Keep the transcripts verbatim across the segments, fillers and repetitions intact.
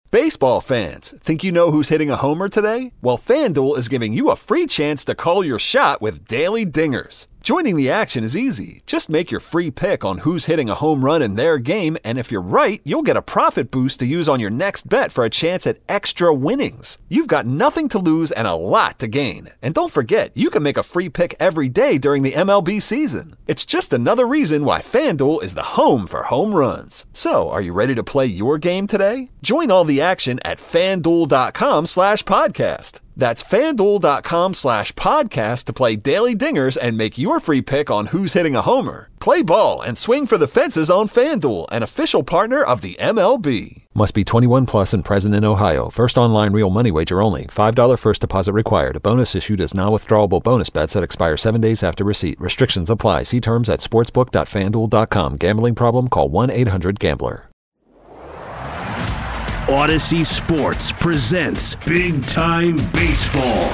Baseball fans, think you know who's hitting a homer today? Well, FanDuel is giving you a free chance to call your shot with Daily Dingers. Joining the action is easy. Just make your free pick on who's hitting a home run in their game, and if you're right, you'll get a profit boost to use on your next bet for a chance at extra winnings. You've got nothing to lose and a lot to gain. And don't forget, you can make a free pick every day during the M L B season. It's just another reason why FanDuel is the home for home runs. So, are you ready to play your game today? Join all the action at FanDuel.com slash podcast. That's FanDuel.com slash podcast to play Daily Dingers and make your free pick on who's hitting a homer. Play ball and swing for the fences on FanDuel, an official partner of the M L B. Must be twenty-one plus and present in Ohio. First online real money wager only. five dollars first deposit required. A bonus issued as non-withdrawable bonus bets that expire seven days after receipt. Restrictions apply. See terms at sportsbook dot fan duel dot com. Gambling problem? Call one eight hundred gambler. Odyssey Sports presents Big Time Baseball.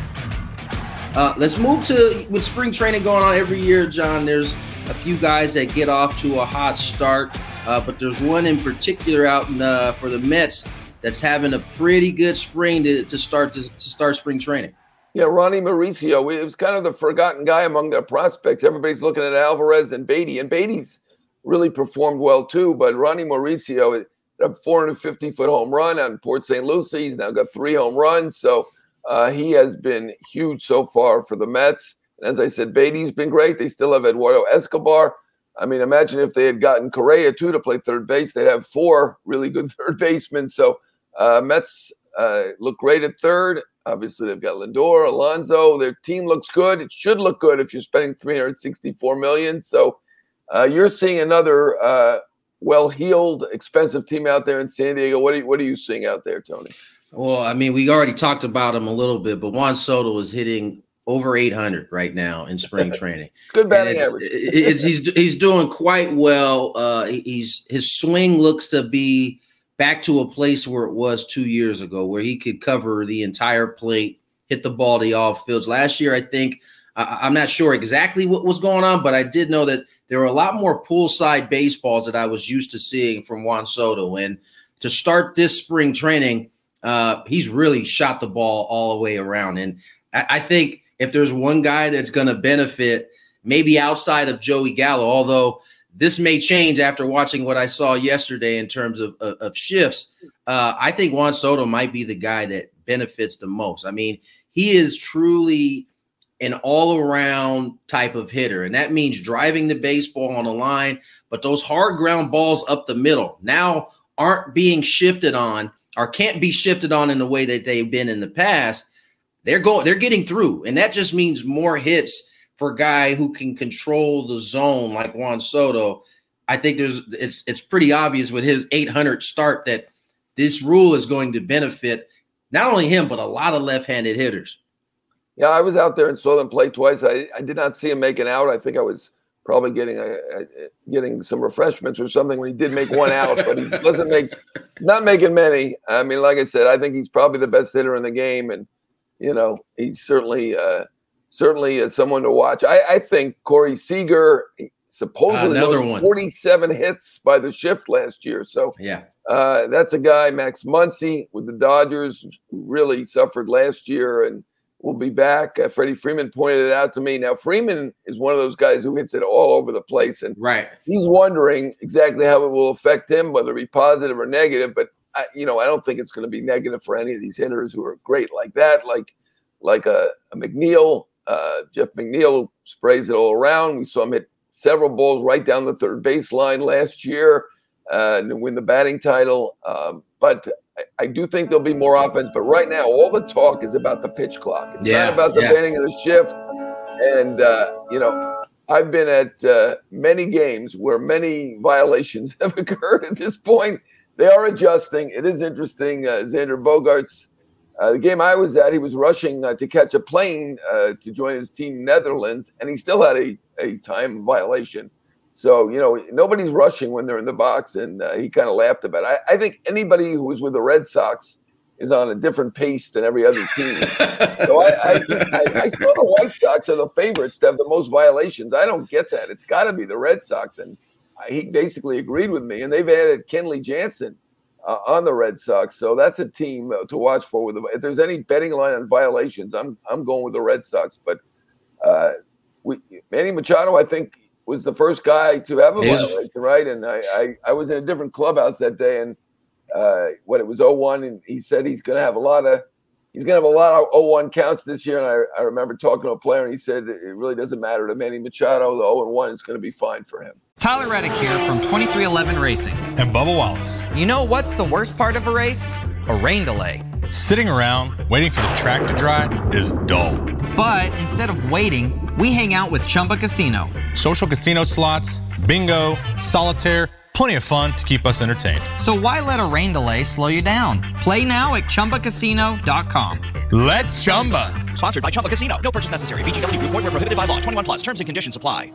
Uh, let's move to, with spring training going on every year, John, there's a few guys that get off to a hot start, uh, but there's one in particular out in, uh, for the Mets that's having a pretty good spring to, to start to, to start spring training. Yeah, Ronnie Mauricio, it was kind of the forgotten guy among the prospects. Everybody's looking at Alvarez and Beatty, and Beatty's really performed well too, but Ronnie Mauricio, a four hundred fifty foot home run on Port Saint Lucie. He's now got three home runs. So uh, he has been huge so far for the Mets. And as I said, Beatty's been great. They still have Eduardo Escobar. I mean, imagine if they had gotten Correa, too, to play third base. They'd have four really good third basemen. So uh, Mets uh, look great at third. Obviously, they've got Lindor, Alonso. Their team looks good. It should look good if you're spending three hundred sixty-four million dollars. So uh, you're seeing another uh, well-heeled, expensive team out there in San Diego. What are you, what are you seeing out there, Tony? Well, I mean, we already talked about him a little bit, but Juan Soto is hitting over eight hundred right now in spring training. Good batting it's, average. it's, he's he's doing quite well. Uh, he's his swing looks to be back to a place where it was two years ago, where he could cover the entire plate, hit the ball to all fields. Last year, I think I, I'm not sure exactly what was going on, but I did know that there were a lot more poolside baseballs that I was used to seeing from Juan Soto. And to start this spring training, uh, he's really shot the ball all the way around. And I, I think if there's one guy that's going to benefit, maybe outside of Joey Gallo, although this may change after watching what I saw yesterday in terms of, of, of shifts, uh, I think Juan Soto might be the guy that benefits the most. I mean, he is truly an all-around type of hitter, and that means driving the baseball on the line, but those hard ground balls up the middle now aren't being shifted on or can't be shifted on in the way that they've been in the past. They're going, they're getting through, and that just means more hits for a guy who can control the zone like Juan Soto. I think there's it's it's pretty obvious with his eight hundred start that this rule is going to benefit not only him but a lot of left-handed hitters. Yeah, I was out there and saw them play twice. I, I did not see him making out. I think I was probably getting a, a getting some refreshments or something when he did make one out, but he doesn't make not making many. I mean, like I said, I think he's probably the best hitter in the game, and you know, he's certainly uh, certainly uh, someone to watch. I, I think Corey Seager supposedly Another was one. forty-seven hits by the shift last year. So Yeah. uh, that's a guy. Max Muncy with the Dodgers who really suffered last year and will be back. Uh, Freddie Freeman pointed it out to me. Now, Freeman is one of those guys who hits it all over the place, and Right. he's wondering exactly how it will affect him, whether it be positive or negative. But I, you know, I don't think it's going to be negative for any of these hitters who are great like that, like like a, a McNeil, uh, Jeff McNeil, who sprays it all around. We saw him hit several balls right down the third baseline last year uh, to win the batting title. Um, but I, I do think there'll be more offense. But right now, all the talk is about the pitch clock. It's Yeah, not about the yeah. banning of the shift. And, uh, you know, I've been at uh, many games where many violations have occurred at this point. They are adjusting. It is interesting. Uh, Xander Bogaerts, uh, the game I was at, he was rushing uh, to catch a plane uh, to join his team, Netherlands, and he still had a, a time violation. So, you know, nobody's rushing when they're in the box, and uh, he kind of laughed about it. I, I think anybody who was with the Red Sox is on a different pace than every other team. So I, I, I, I saw the White Sox are the favorites to have the most violations. I don't get that. It's got to be the Red Sox, and he basically agreed with me, and they've added Kenley Jansen uh, on the Red Sox. So that's a team to watch for. With the, if there's any betting line on violations, I'm I'm going with the Red Sox. But uh, we, Manny Machado, I think, was the first guy to have a He's, violation, right? And I, I I was in a different clubhouse that day, and uh, what it was oh one, and he said he's going to have a lot of. He's going to have a lot of oh one counts this year, and I, I remember talking to a player, and he said it really doesn't matter to Manny Machado. The oh one is going to be fine for him. Tyler Reddick here from twenty-three eleven Racing. And Bubba Wallace. You know what's the worst part of a race? A rain delay. Sitting around waiting for the track to dry is dull. But instead of waiting, we hang out with Chumba Casino. Social casino slots, bingo, solitaire, plenty of fun to keep us entertained. So why let a rain delay slow you down? Play now at Chumba Casino dot com. Let's Chumba. Sponsored by Chumba Casino. No purchase necessary. V G W Group. Void where prohibited by law. twenty-one plus. Terms and conditions apply.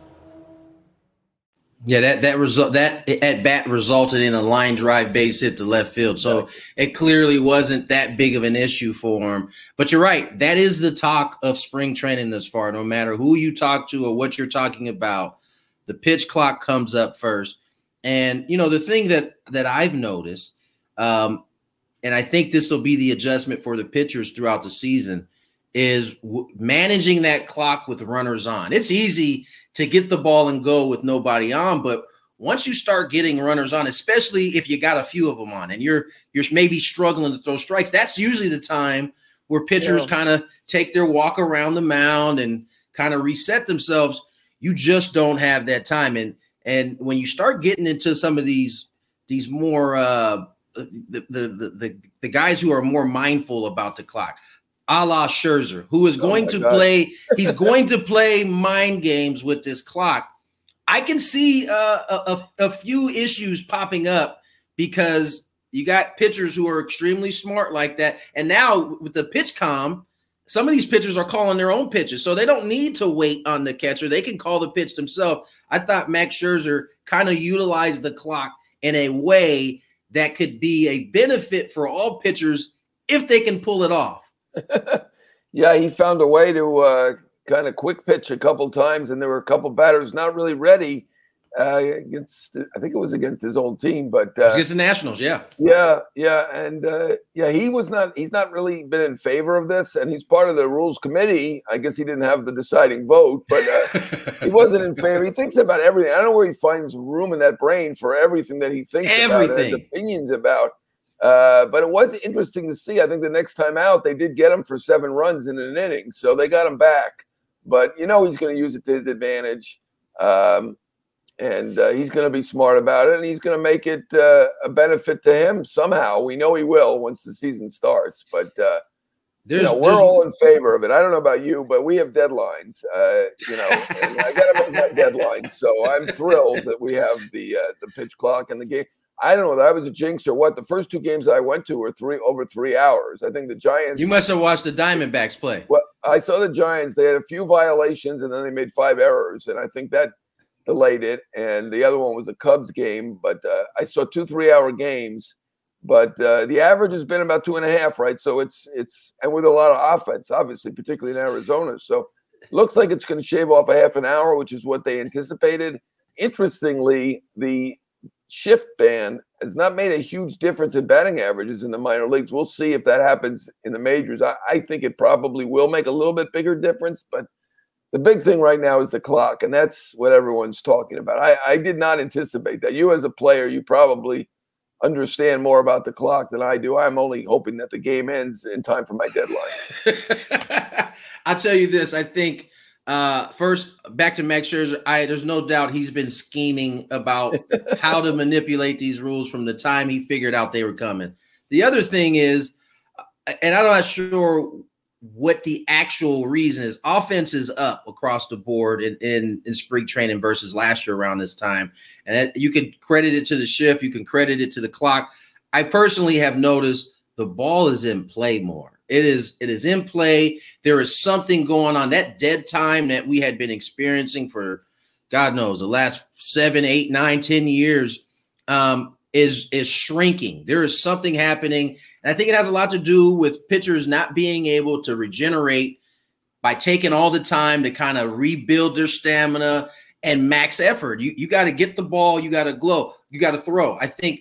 Yeah, that that result that at bat resulted in a line drive base hit to left field. So it clearly wasn't that big of an issue for him. But you're right. That is the talk of spring training thus far. No matter who you talk to or what you're talking about, the pitch clock comes up first. And, you know, the thing that that I've noticed, um, and I think this will be the adjustment for the pitchers throughout the season, is w- managing that clock with runners on. It's easy to get the ball and go with nobody on, but once you start getting runners on, especially if you got a few of them on and you're you're maybe struggling to throw strikes, that's usually the time where pitchers yeah. kind of take their walk around the mound and kind of reset themselves. You just don't have that time. And and when you start getting into some of these these more uh, the, the the the the guys who are more mindful about the clock, a la Scherzer, who is going oh to God. play, he's going to play mind games with this clock. I can see uh, a, a, a few issues popping up because you got pitchers who are extremely smart like that. And now with the pitch comm, some of these pitchers are calling their own pitches, so they don't need to wait on the catcher. They can call the pitch themselves. I thought Max Scherzer kind of utilized the clock in a way that could be a benefit for all pitchers if they can pull it off. Yeah, he found a way to uh, kind of quick pitch a couple times, and there were a couple batters not really ready uh, against. I think it was against his old team, but uh, against the Nationals, yeah, yeah, yeah, and uh, yeah, he was not. He's not really been in favor of this, and he's part of the rules committee. I guess he didn't have the deciding vote, but uh, he wasn't in favor. He thinks about everything. I don't know where he finds room in that brain for everything that he thinks everything. about, and has opinions about. Uh, but it was interesting to see. I think the next time out, they did get him for seven runs in an inning, so they got him back. But you know he's going to use it to his advantage, um, and uh, he's going to be smart about it, and he's going to make it uh, a benefit to him somehow. We know he will once the season starts. But uh, you know, we're all in favor of it. I don't know about you, but we have deadlines. Uh, you know, and I got to make my deadline, so I'm thrilled that we have the uh, the pitch clock and the game. I don't know that I was a jinx or what. The first two games I went to were three over three hours. I think the Giants. You must have watched the Diamondbacks play. Well, I saw the Giants. They had a few violations, and then they made five errors, and I think that delayed it. And the other one was a Cubs game, but uh, I saw two three-hour games. But uh, the average has been about two and a half, right? So it's it's and with a lot of offense, obviously, particularly in Arizona. So it looks like it's going to shave off a half an hour, which is what they anticipated. Interestingly, the shift ban has not made a huge difference in batting averages in the minor leagues. We'll see if that happens in the majors. I, I think it probably will make a little bit bigger difference, but the big thing right now is the clock, and that's what everyone's talking about. I, I did not anticipate that. You as a player, you probably understand more about the clock than I do. I'm only hoping that the game ends in time for my deadline. I'll tell you this. I think Uh, first, back to Max Scherzer. I, there's no doubt he's been scheming about how to manipulate these rules from the time he figured out they were coming. The other thing is, and I'm not sure what the actual reason is, offense is up across the board in, in, in spring training versus last year around this time. And that, you can credit it to the shift. You can credit it to the clock. I personally have noticed the ball is in play more. It is it is in play. There is something going on. That dead time that we had been experiencing for, God knows, the last seven, eight, nine, ten years um, is, is shrinking. There is something happening. And I think it has a lot to do with pitchers not being able to regenerate by taking all the time to kind of rebuild their stamina and max effort. You, you got to get the ball. You got to glow. You got to throw. I think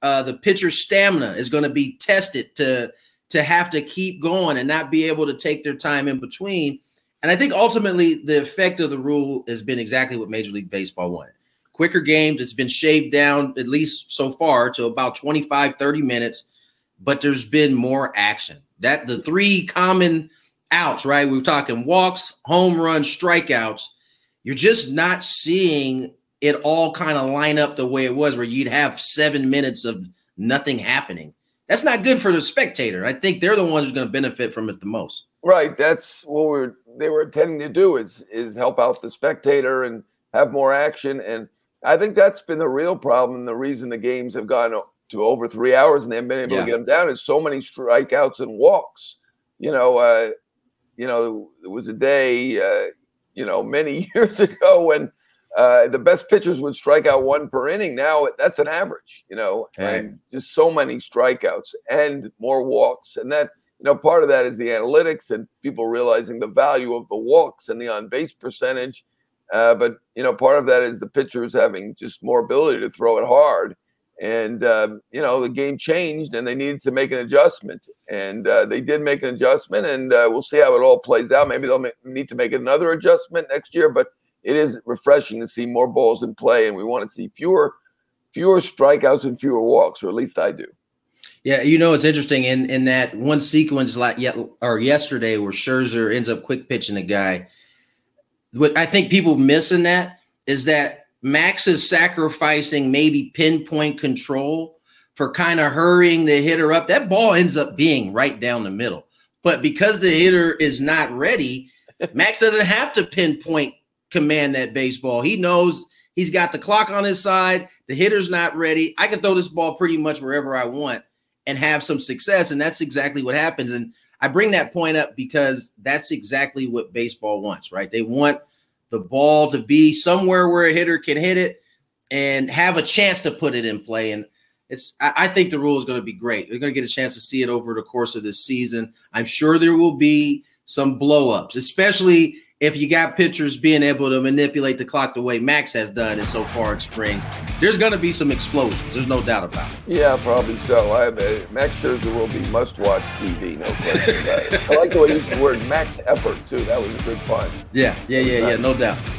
uh, the pitcher's stamina is going to be tested to, to have to keep going and not be able to take their time in between. And I think ultimately the effect of the rule has been exactly what Major League Baseball wanted. Quicker games, it's been shaved down, at least so far, to about twenty-five, thirty minutes, but there's been more action. That the three common outs, right? We were talking walks, home runs, strikeouts. You're just not seeing it all kind of line up the way it was, where you'd have seven minutes of nothing happening. That's not good for the spectator. I think they're the ones who's going to benefit from it the most. Right. That's what we're they were intending to do is is help out the spectator and have more action. And I think that's been the real problem. The reason the games have gone to over three hours and they haven't been able yeah. to get them down is so many strikeouts and walks. You know, uh, you know, there was a day, uh, you know, many years ago when uh, the best pitchers would strike out one per inning. Now that's an average, you know, right. and just so many strikeouts and more walks. And that, you know, part of that is the analytics and people realizing the value of the walks and the on-base percentage. Uh, but, you know, part of that is the pitchers having just more ability to throw it hard. And, um, you know, the game changed and they needed to make an adjustment. And uh, they did make an adjustment, and uh, we'll see how it all plays out. Maybe they'll make, need to make another adjustment next year. But it is refreshing to see more balls in play, and we want to see fewer fewer strikeouts and fewer walks, or at least I do. Yeah, you know, it's interesting in, in that one sequence like yet or yesterday where Scherzer ends up quick pitching a guy. What I think people miss in that is that Max is sacrificing maybe pinpoint control for kind of hurrying the hitter up. That ball ends up being right down the middle. But because the hitter is not ready, Max doesn't have to pinpoint command that baseball. He knows he's got the clock on his side. The hitter's not ready. I can throw this ball pretty much wherever I want and have some success. And that's exactly what happens. And I bring that point up because that's exactly what baseball wants, right? They want the ball to be somewhere where a hitter can hit it and have a chance to put it in play. And it's, I, I think the rule is going to be great. We're going to get a chance to see it over the course of this season. I'm sure there will be some blow-ups, especially if you got pitchers being able to manipulate the clock the way Max has done it so far in spring. There's going to be some explosions. There's no doubt about it. Yeah, probably so. I have a, Max Scherzer will be must-watch T V, no question about it. I like the way you used the word max effort, too. That was a good pun. Yeah, yeah, yeah, yeah, no doubt.